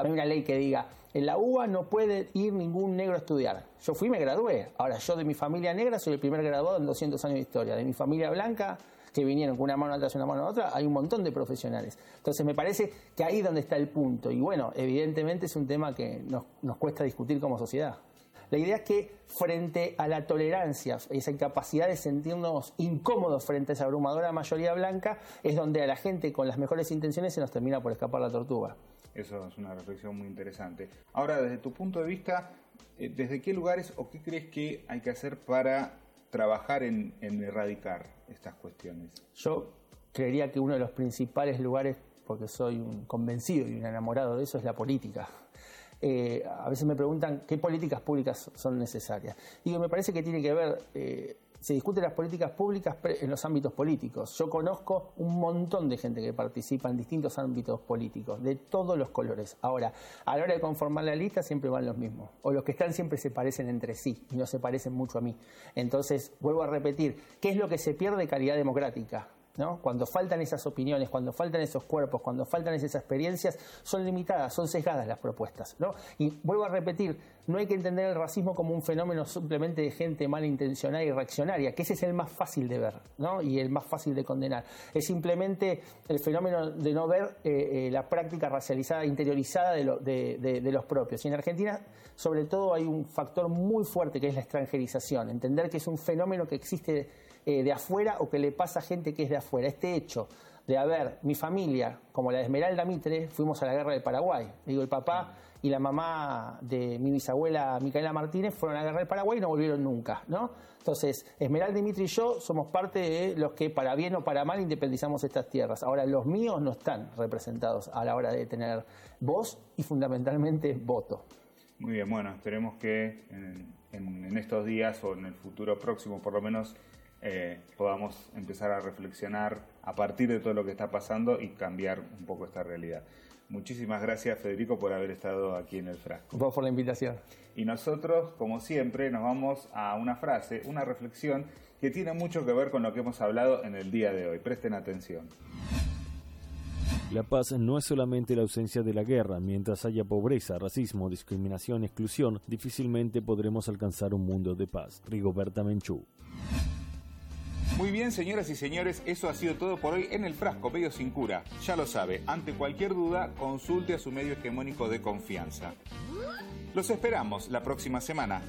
hay una ley que diga, en la U B A no puede ir ningún negro a estudiar. Yo fui y me gradué. Ahora, yo de mi familia negra soy el primer graduado en doscientos años de historia. De mi familia blanca, que vinieron con una mano atrás y una mano otra, hay un montón de profesionales. Entonces me parece que ahí es donde está el punto. Y bueno, evidentemente es un tema que nos, nos cuesta discutir como sociedad. La idea es que frente a la tolerancia, esa incapacidad de sentirnos incómodos frente a esa abrumadora mayoría blanca, es donde a la gente con las mejores intenciones se nos termina por escapar la tortuga.
Eso es una reflexión muy interesante. Ahora, desde tu punto de vista, ¿desde qué lugares o qué crees que hay que hacer para trabajar en, en erradicar estas cuestiones?
Yo creería que uno de los principales lugares, porque soy un convencido y un enamorado de eso, es la política. Eh, a veces me preguntan qué políticas públicas son necesarias. Digo, me parece que tiene que ver, eh, se discuten las políticas públicas en los ámbitos políticos. Yo conozco un montón de gente que participa en distintos ámbitos políticos, de todos los colores. Ahora, a la hora de conformar la lista siempre van los mismos. O los que están siempre se parecen entre sí y no se parecen mucho a mí. Entonces, vuelvo a repetir, ¿qué es lo que se pierde? Calidad democrática, ¿no? Cuando faltan esas opiniones, cuando faltan esos cuerpos, cuando faltan esas experiencias, son limitadas, son sesgadas las propuestas, ¿no? Y vuelvo a repetir, no hay que entender el racismo como un fenómeno simplemente de gente malintencionada y reaccionaria, que ese es el más fácil de ver, ¿no? Y el más fácil de condenar. Es simplemente el fenómeno de no ver eh, eh, la práctica racializada, interiorizada de, lo, de, de, de los propios. Y en Argentina, sobre todo, hay un factor muy fuerte que es la extranjerización, entender que es un fenómeno que existe Eh, de afuera o que le pasa a gente que es de afuera. Este hecho de haber, mi familia, como la de Esmeralda Mitre, fuimos a la guerra del Paraguay. Digo, el papá y la mamá de mi bisabuela Micaela Martínez fueron a la guerra del Paraguay y no volvieron nunca, ¿no? Entonces, Esmeralda Mitre y yo somos parte de los que, para bien o para mal, independizamos estas tierras. Ahora, los míos no están representados a la hora de tener voz y, fundamentalmente, voto.
Muy bien, bueno, esperemos que en, en, en estos días o en el futuro próximo, por lo menos, Eh, podamos empezar a reflexionar a partir de todo lo que está pasando y cambiar un poco esta realidad. Muchísimas gracias, Federico, por haber estado aquí en El Frasco.
Vos por la invitación.
Y nosotros, como siempre, nos vamos a una frase, una reflexión que tiene mucho que ver con lo que hemos hablado en el día de hoy. Presten atención.
La paz no es solamente la ausencia de la guerra. Mientras haya pobreza, racismo, discriminación, exclusión, difícilmente podremos alcanzar un mundo de paz. Rigoberta Menchú.
Muy bien, señoras y señores, eso ha sido todo por hoy en El Frasco, medio sin cura. Ya lo sabe, ante cualquier duda, consulte a su medio hegemónico de confianza. Los esperamos la próxima semana.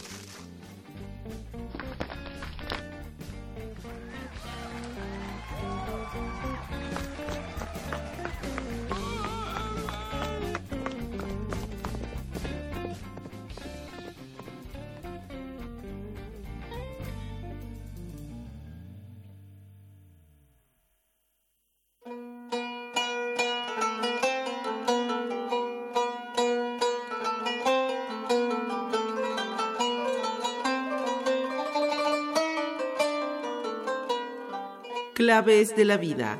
Claves de la vida.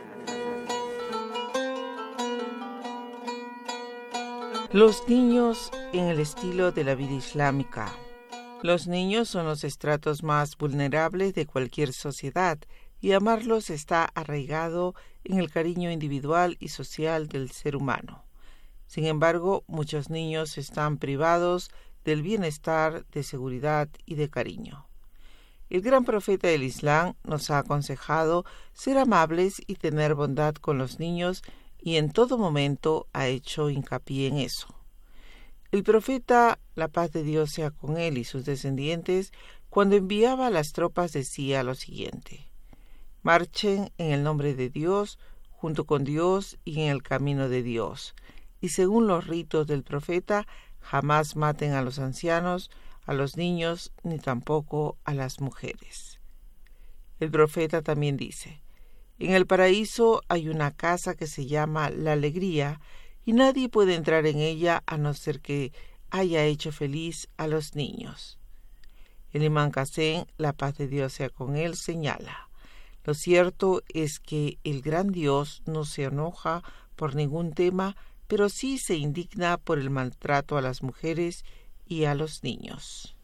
Los niños en el estilo de la vida islámica. Los niños son los estratos más vulnerables de cualquier sociedad y amarlos está arraigado en el cariño individual y social del ser humano. Sin embargo, muchos niños están privados del bienestar, de seguridad y de cariño. El gran profeta del Islam nos ha aconsejado ser amables y tener bondad con los niños y en todo momento ha hecho hincapié en eso. El profeta, la paz de Dios sea con él y sus descendientes, cuando enviaba a las tropas decía lo siguiente: marchen en el nombre de Dios, junto con Dios y en el camino de Dios, y según los ritos del profeta, jamás maten a los ancianos, a los niños, ni tampoco a las mujeres. El profeta también dice: en el paraíso hay una casa que se llama La Alegría, y nadie puede entrar en ella a no ser que haya hecho feliz a los niños. El imán Qasem, la paz de Dios sea con él, señala: lo cierto es que el gran Dios no se enoja por ningún tema, pero sí se indigna por el maltrato a las mujeres y a los niños.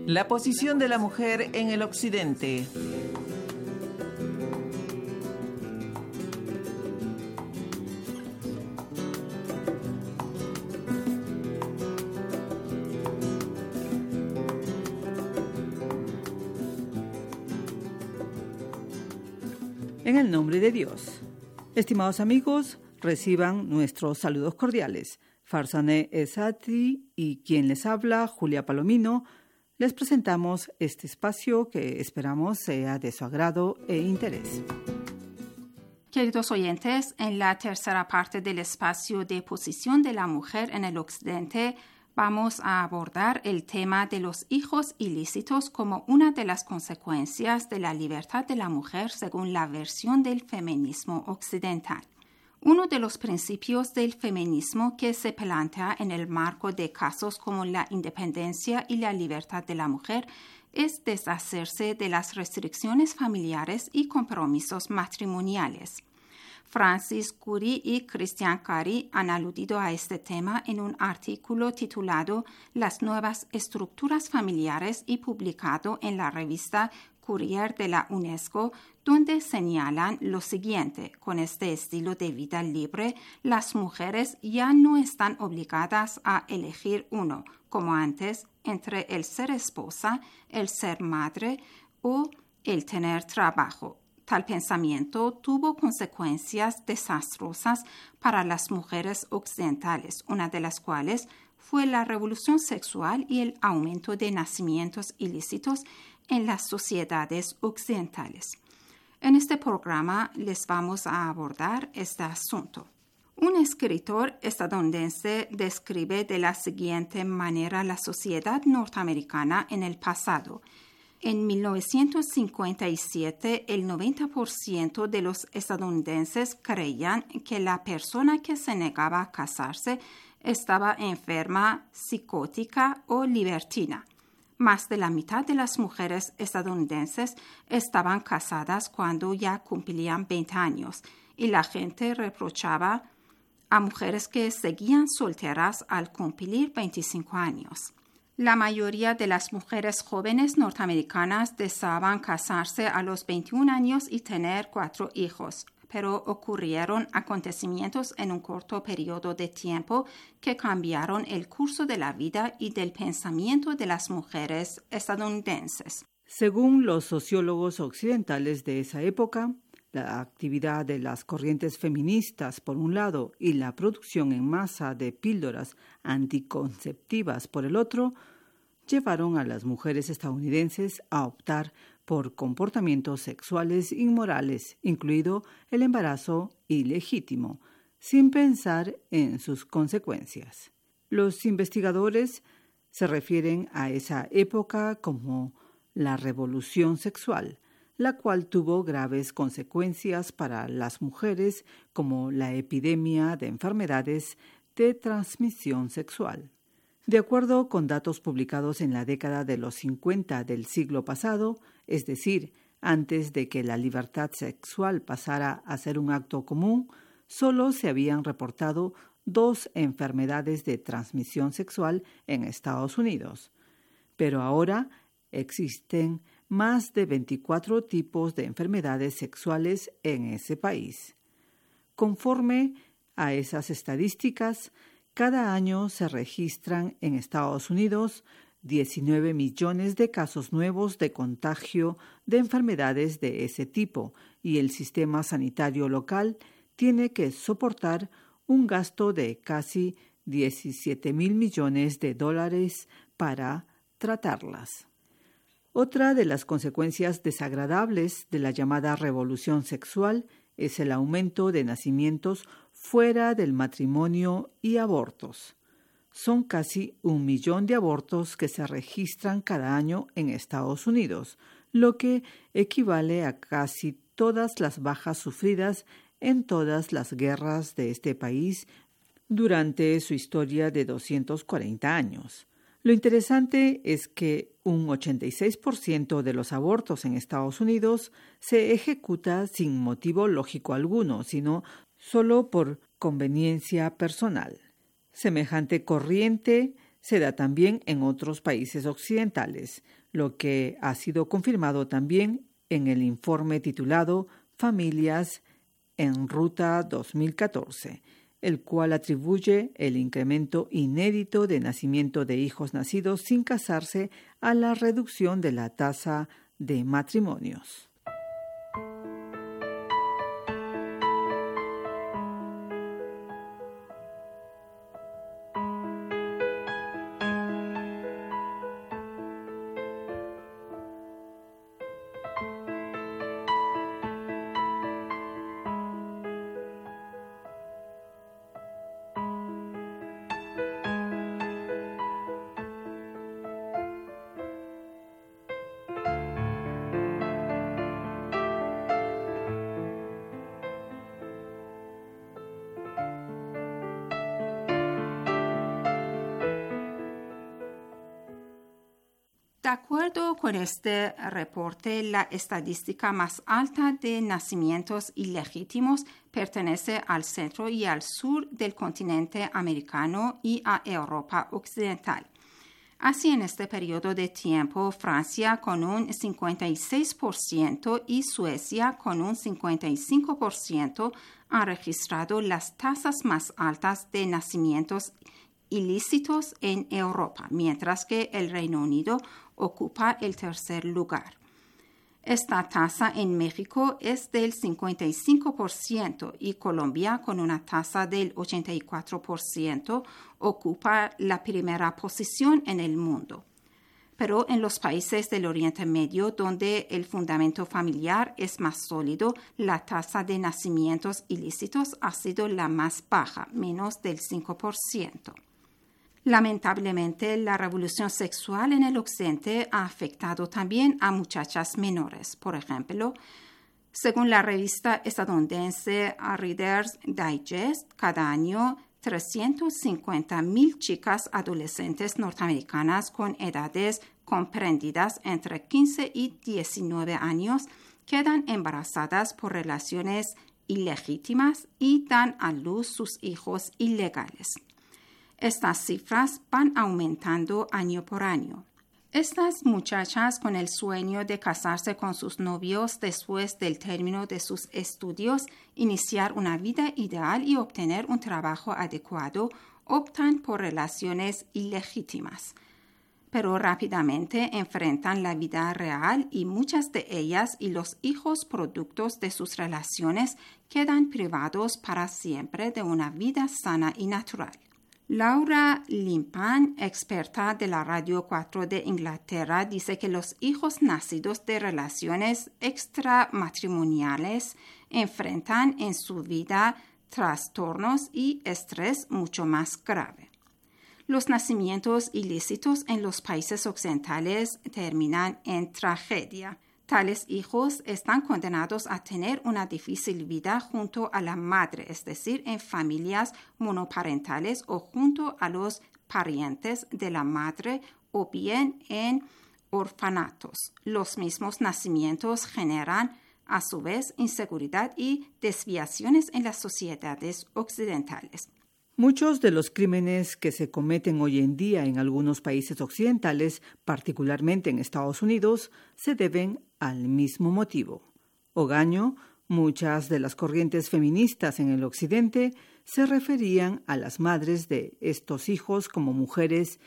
La posición de la mujer en el Occidente.
En el nombre de Dios. Estimados amigos, reciban nuestros saludos cordiales. Farzaneh Esati y quien les habla, Julia Palomino, les presentamos este espacio que esperamos sea de su agrado e interés.
Queridos oyentes, en la tercera parte del espacio de posición de la mujer en el Occidente, vamos a abordar el tema de los hijos ilícitos como una de las consecuencias de la libertad de la mujer según la versión del feminismo occidental. Uno de los principios del feminismo que se plantea en el marco de casos como la independencia y la libertad de la mujer es deshacerse de las restricciones familiares y compromisos matrimoniales. Francis Curry y Christian Carey han aludido a este tema en un artículo titulado Las nuevas estructuras familiares y publicado en la revista Courier de la UNESCO, donde señalan lo siguiente: con este estilo de vida libre, las mujeres ya no están obligadas a elegir uno, como antes, entre el ser esposa, el ser madre o el tener trabajo. Tal pensamiento tuvo consecuencias desastrosas para las mujeres occidentales, una de las cuales fue la revolución sexual y el aumento de nacimientos ilícitos en las sociedades occidentales. En este programa les vamos a abordar este asunto. Un escritor estadounidense describe de la siguiente manera la sociedad norteamericana en el pasado. En mil novecientos cincuenta y siete, el noventa por ciento de los estadounidenses creían que la persona que se negaba a casarse estaba enferma, psicótica o libertina. Más de la mitad de las mujeres estadounidenses estaban casadas cuando ya cumplían veinte años y la gente reprochaba a mujeres que seguían solteras al cumplir veinticinco años. La mayoría de las mujeres jóvenes norteamericanas deseaban casarse a los veintiún años y tener cuatro hijos, pero ocurrieron acontecimientos en un corto periodo de tiempo que cambiaron el curso de la vida y del pensamiento de las mujeres estadounidenses.
Según los sociólogos occidentales de esa época, la actividad de las corrientes feministas por un lado y la producción en masa de píldoras anticonceptivas por el otro, llevaron a las mujeres estadounidenses a optar por comportamientos sexuales inmorales, incluido el embarazo ilegítimo, sin pensar en sus consecuencias. Los investigadores se refieren a esa época como la revolución sexual, la cual tuvo graves consecuencias para las mujeres, como la epidemia de enfermedades de transmisión sexual. De acuerdo con datos publicados en la década de los cincuenta del siglo pasado, es decir, antes de que la libertad sexual pasara a ser un acto común, solo se habían reportado dos enfermedades de transmisión sexual en Estados Unidos. Pero ahora existen más de veinticuatro tipos de enfermedades sexuales en ese país. Conforme a esas estadísticas, cada año se registran en Estados Unidos diecinueve millones de casos nuevos de contagio de enfermedades de ese tipo y el sistema sanitario local tiene que soportar un gasto de casi diecisiete mil millones de dólares para tratarlas. Otra de las consecuencias desagradables de la llamada revolución sexual es el aumento de nacimientos fuera del matrimonio y abortos. Son casi un millón de abortos que se registran cada año en Estados Unidos, lo que equivale a casi todas las bajas sufridas en todas las guerras de este país durante su historia de doscientos cuarenta años. Lo interesante es que un ochenta y seis por ciento de los abortos en Estados Unidos se ejecuta sin motivo lógico alguno, sino solo por conveniencia personal. Semejante corriente
se da también en otros países occidentales, lo que ha sido confirmado también en el informe titulado Familias en Ruta dos mil catorce, el cual atribuye el incremento inédito de nacimiento de hijos nacidos sin casarse a la reducción de la tasa de matrimonios.
De acuerdo con este reporte, la estadística más alta de nacimientos ilegítimos pertenece al centro y al sur del continente americano y a Europa occidental. Así, en este periodo de tiempo, Francia con un cincuenta y seis por ciento y Suecia con un cincuenta y cinco por ciento han registrado las tasas más altas de nacimientos ilícitos en Europa, mientras que el Reino Unido ocupa el tercer lugar. Esta tasa en México es del cincuenta y cinco por ciento y Colombia, con una tasa del ochenta y cuatro por ciento, ocupa la primera posición en el mundo. Pero en los países del Oriente Medio, donde el fundamento familiar es más sólido, la tasa de nacimientos ilícitos ha sido la más baja, menos del cinco por ciento. Lamentablemente, la revolución sexual en el occidente ha afectado también a muchachas menores. Por ejemplo, según la revista estadounidense Reader's Digest, cada año trescientas cincuenta mil chicas adolescentes norteamericanas con edades comprendidas entre quince y diecinueve años quedan embarazadas por relaciones ilegítimas y dan a luz sus hijos ilegales. Estas cifras van aumentando año por año. Estas muchachas, con el sueño de casarse con sus novios después del término de sus estudios, iniciar una vida ideal y obtener un trabajo adecuado, optan por relaciones ilegítimas. Pero rápidamente enfrentan la vida real y muchas de ellas y los hijos productos de sus relaciones quedan privados para siempre de una vida sana y natural. Laura Limpan, experta de la Radio cuatro de Inglaterra, dice que los hijos nacidos de relaciones extramatrimoniales enfrentan en su vida trastornos y estrés mucho más grave. Los nacimientos ilícitos en los países occidentales terminan en tragedia. Tales hijos están condenados a tener una difícil vida junto a la madre, es decir, en familias monoparentales o junto a los parientes de la madre o bien en orfanatos. Los mismos nacimientos generan, a su vez, inseguridad y desviaciones en las sociedades occidentales.
Muchos de los crímenes que se cometen hoy en día en algunos países occidentales, particularmente en Estados Unidos, se deben al mismo motivo. Ogaño, muchas de las corrientes feministas en el occidente se referían a las madres de estos hijos como mujeres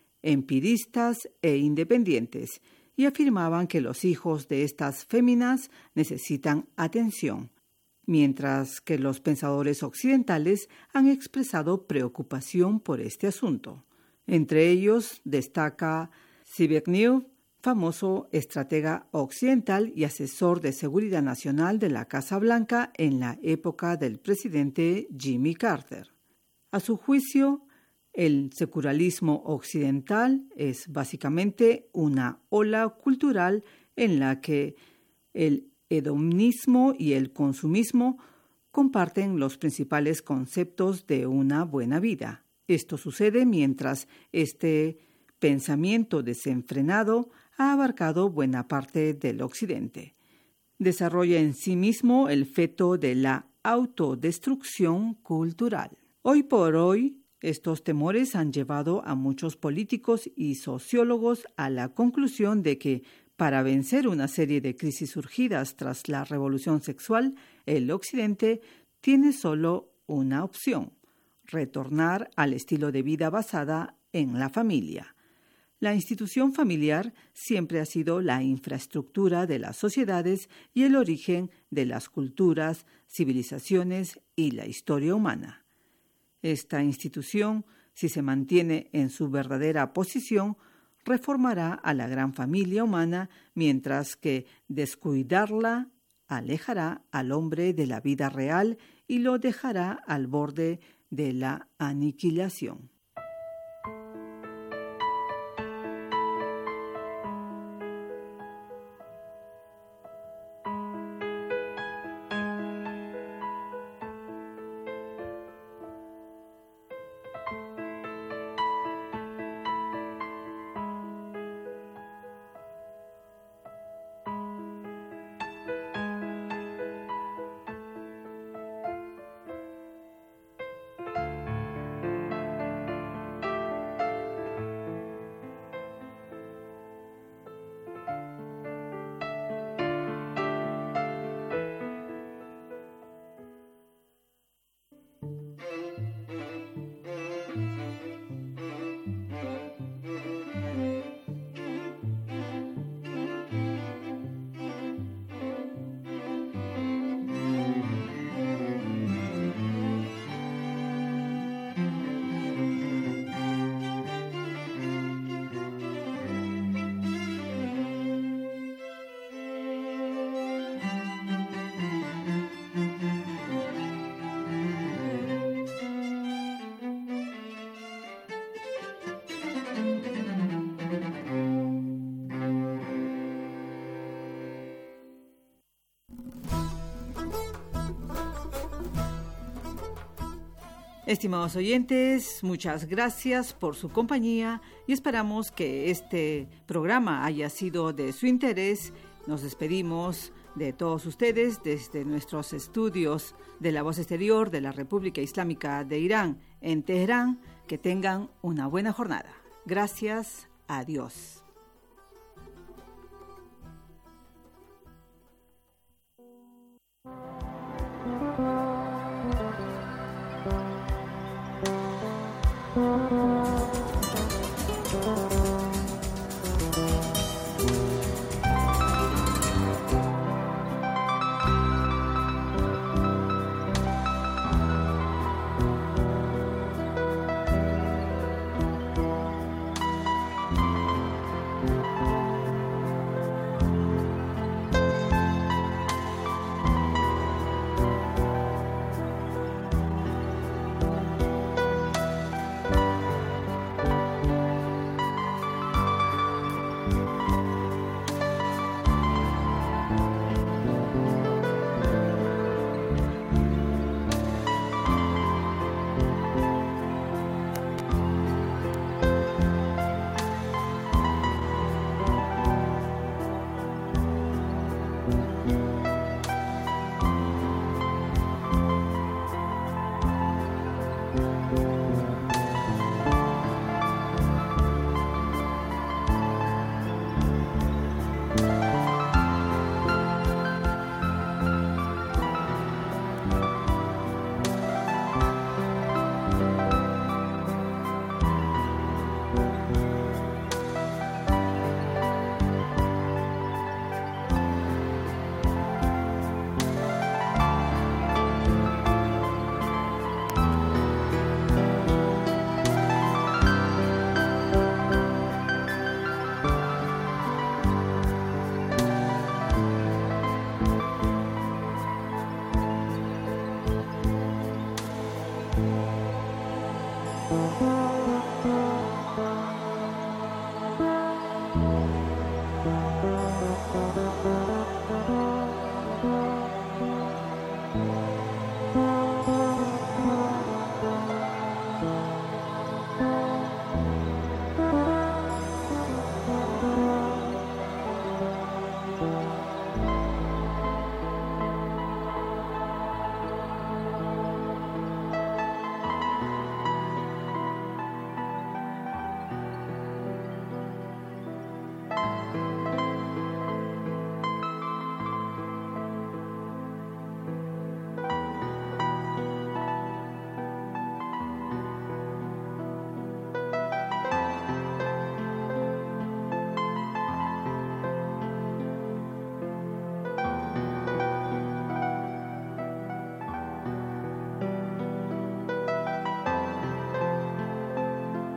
empiristas e independientes y afirmaban que los hijos de estas féminas necesitan atención, mientras que los pensadores occidentales han expresado preocupación por este asunto. Entre ellos destaca Zbigniew, famoso estratega occidental y asesor de seguridad nacional de la Casa Blanca en la época del presidente Jimmy Carter. A su juicio, el secularismo occidental es básicamente una ola cultural en la que el hedonismo y el consumismo comparten los principales conceptos de una buena vida. Esto sucede mientras este pensamiento desenfrenado ha abarcado buena parte del occidente. Desarrolla en sí mismo el feto de la autodestrucción cultural. Hoy por hoy,
Estos temores han llevado a muchos políticos y sociólogos a la conclusión de que, para vencer una serie de crisis surgidas tras la revolución sexual, el Occidente tiene solo una opción: retornar al estilo de vida basada en la familia. La institución familiar siempre ha sido la infraestructura de las sociedades y el origen de las culturas, civilizaciones y la historia humana. Esta institución, si se mantiene en su verdadera posición, reformará a la gran familia humana, mientras que descuidarla alejará al hombre de la vida real y lo dejará al borde de la aniquilación. Estimados oyentes, muchas gracias por su compañía y esperamos que este programa haya sido de su interés. Nos despedimos de todos ustedes desde nuestros estudios de la Voz Exterior de la República Islámica de Irán en Teherán. Que tengan una buena jornada. Gracias. Adiós.